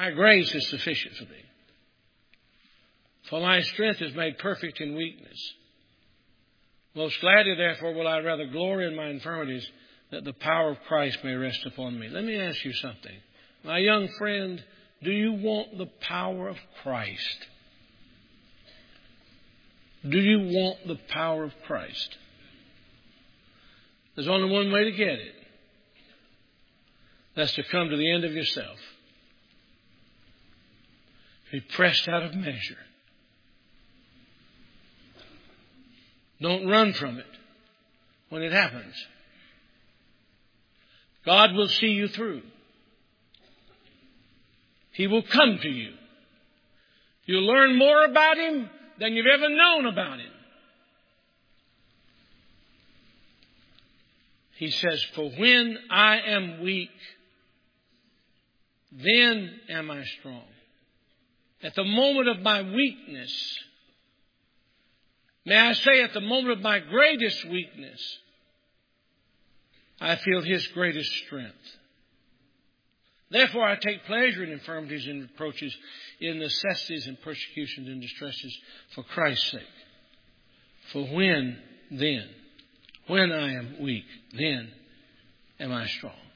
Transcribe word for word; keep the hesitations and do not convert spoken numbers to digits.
My grace is sufficient for thee. For my strength is made perfect in weakness. Most gladly, therefore, will I rather glory in my infirmities, that the power of Christ may rest upon me. Let me ask you something. My young friend, do you want the power of Christ? Do you want the power of Christ? There's only one way to get it. That's to come to the end of yourself. Be pressed out of measure. Don't run from it when it happens. God will see you through. He will come to you. You'll learn more about Him than you've ever known about Him. He says, for when I am weak, then am I strong. At the moment of my weakness, may I say at the moment of my greatest weakness, I feel His greatest strength. Therefore, I take pleasure in infirmities and reproaches, in necessities and persecutions and distresses for Christ's sake. For when, then, when I am weak, then am I strong.